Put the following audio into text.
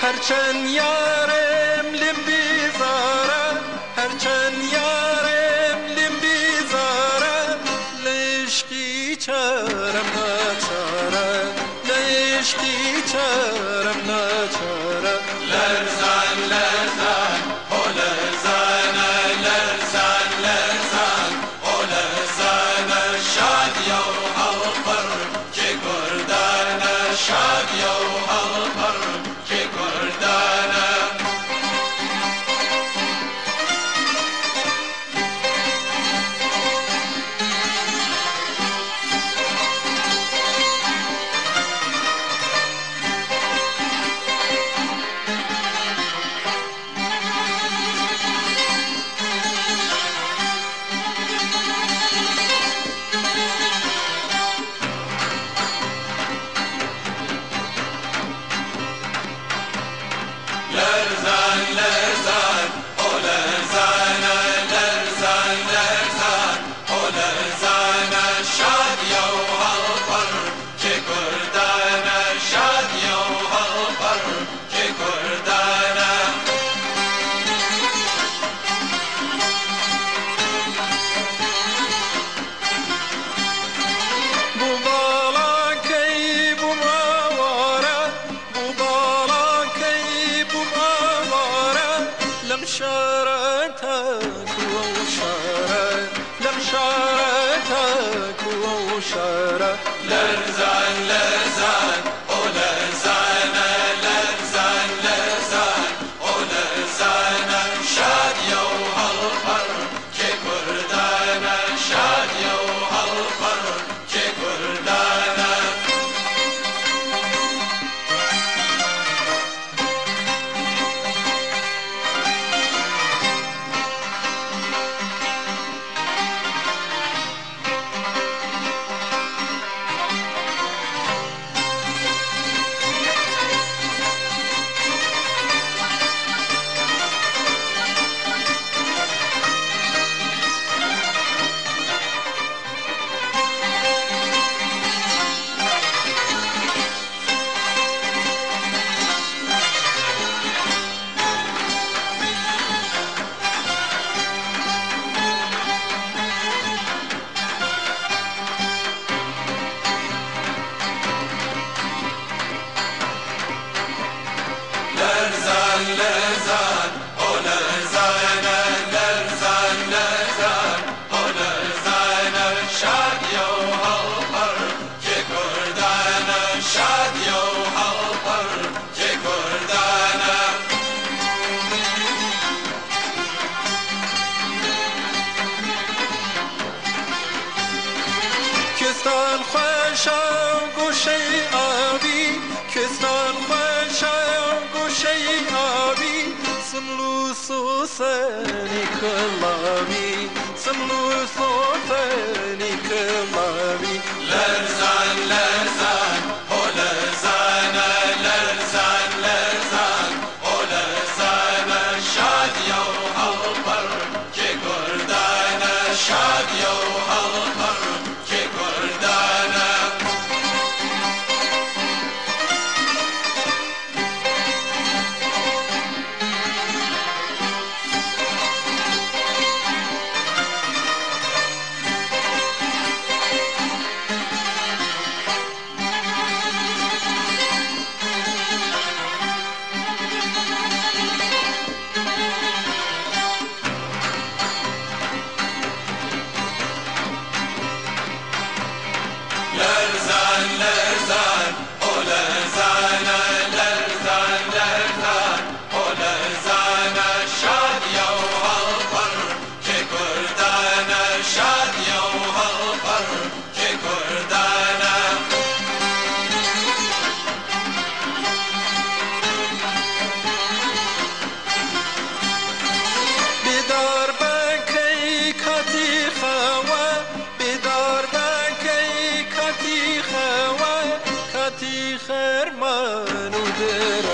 هرچند یارم لم بیزاره هرچند یارم لم بیزاره لعشقی چارم ناچاره لعشقی چارم ناچاره لرزان لرزان او لرزان لرزان لرزان او لرزان شادی و هڵپڕ کێ کوردانە شادی و هەڵپڕ کێ کوردانە لرزان لرزان او لرزان لرزان لرزان او لرزان شادی و هەڵپڕ کێ کوردانە شادی و هەڵپڕ کێ کوردانە بو باڵاکەی بووم ئاوارە بو باڵاکەی بووم ئاوارە لەم شارە تاکو ئەو شارە لەم شارە تاکو ئەو شارە لرزان لرزان او لرزان لرزان لرزان او لرزان شادی و هەڵپڕ کێ کوردانە شادی و هەڵپڕ کێ کوردانە لرزان لرزان او لرزان لرزان لرزان او لرزان شادی و هەڵپڕ کێ کوردانە شادی و هەڵپڕ کێ کوردانە کوێستان خۆشە گۆشەی ئاوی کوێستان خۆشە گۆشەی ئاوی سمل و سۆسەنی کڵاوی سمل و سۆسەنی کڵاوی لرزان لرزان او لرزان لرزان لرزان او لرزان شادی و هەڵپڕ کێ کوردانە شادی و هەڵپڕ کێ کوردانە لرزان لرزان او لرزان لرزان لرزان او لرزان شادی و هەڵپڕ کێ کوردانە شادی و هەڵپڕ کێ کوردانە بیدار بکەی کاتی خەوە بیدار بکەی کاتی خەوە کاتی خەرمان و درە